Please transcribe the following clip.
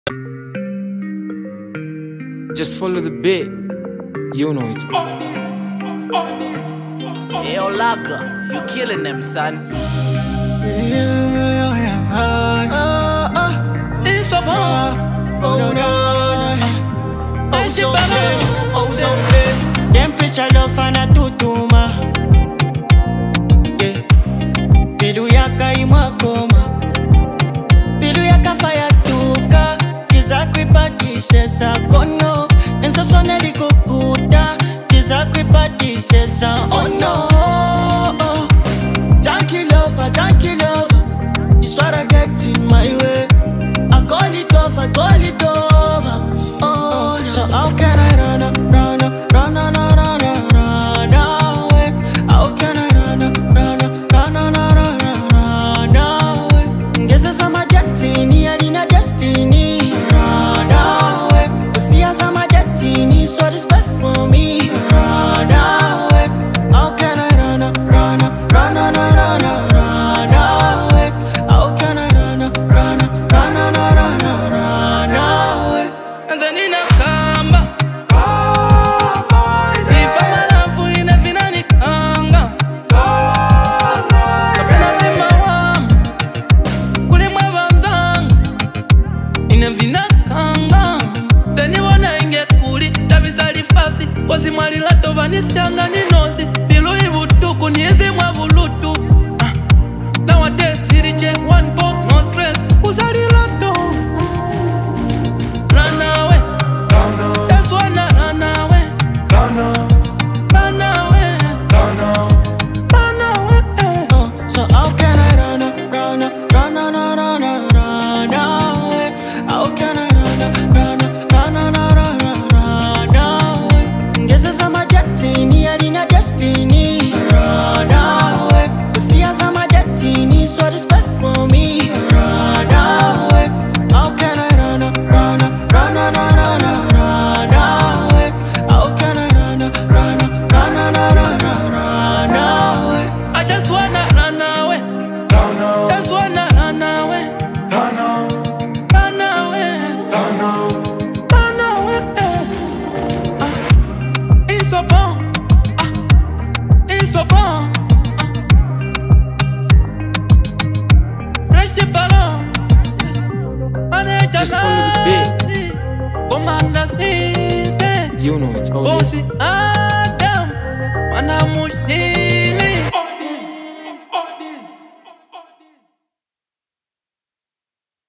Just follow the beat. You know it. Hey, Olaga, you killing them, son. It's a bomb. Temperature love na tutuma. Bidu yaka imakoma. Bidu yaka fire tuka. Kiza kuipatishe sa kono. Ensa sone likukuta. Kiza kuipatishe sa ono. Junkie lover. It's what I get in my way. I call it over. Oh, so how can I run away? How can I run away? Guess it's my destiny, I need a destiny. Run away. See as I'm a destiny, so it's best for me. Run away. How can I run away? How can I run away? And then in a kamba, if I'm alive, in a finani kanga, kapena vima wam, kule mwabandang, in a vina kanga. Then you wanna get kuli, tabisali fasi, kosi mwali lato vanisianga ninosi, pilu ibutuku, niezi mwabulutu. Nowadays, dirije, one pop, no stress, usari lato. Run away. That's why I run away. Run away. Oh, so how can I run away? How can I run away? Guess it's my destiny, I need a destiny. Run away. See as I'm a destiny, so it's best for me. Run away. How can I run away? How can I run away? I just wanna run away. Just wanna run away. Run away. It's so bon. It's so bon. Fresh ballon. Just follow the beat. Commandas easy. You know it's all. Bossy Adam. Manamushi.